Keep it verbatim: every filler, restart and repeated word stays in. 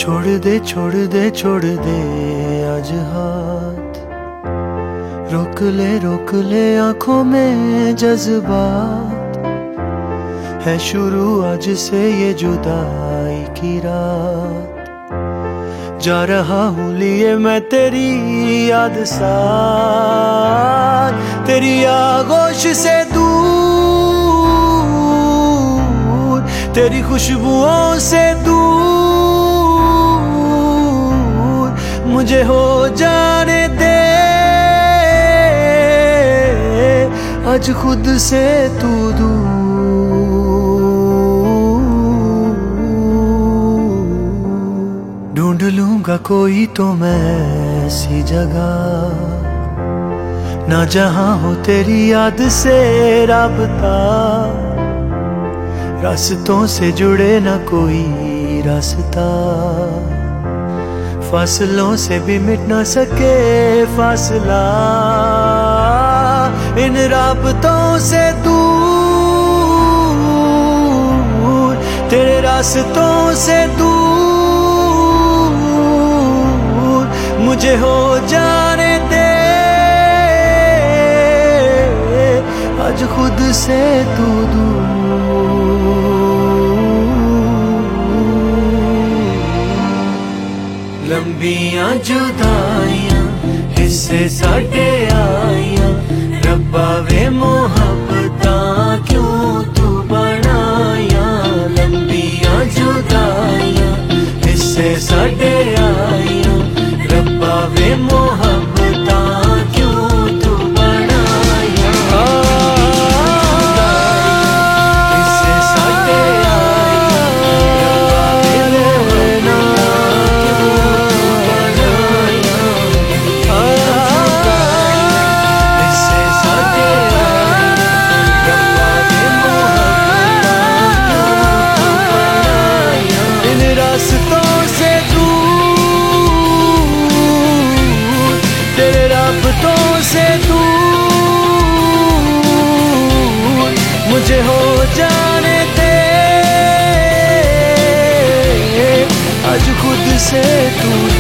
छोड़ दे छोड़ दे छोड़ दे आज हाथ, रोक ले रोक ले आंखों में जज्बात, है शुरू आज से ये जुदाई की रात। जा रहा हूँ लिए मैं तेरी याद साथ, तेरी आगोश से दूर, तेरी खुशबुओं से दूर, मुझे हो जाने दे आज खुद से तू दूर। ढूंढ लूंगा कोई तो मैं ऐसी जगह, ना जहां हो तेरी याद से राबता, रास्तों से जुड़े ना कोई रास्ता, फासलों से भी मिट ना सके फासला, इन राबतों से दूर, तेरे रास्तों से दूर, मुझे हो जाने दे आज खुद से तू दूर। लंबियां जुदाइयां हिस्से साडे आइयां, रब्बा वे मोहब्बतां क्यों तू बनाया। लंबियां जुदाइयां हिस्से साडे आइयां, रब्बा वे मोहब्बतां क्यों तू बनाया। हिस्से साडे आइयां, रब्बा वे रास्तों से दूर, तेरे राबतों से दूर, मुझे हो जाने दे आज खुद से तू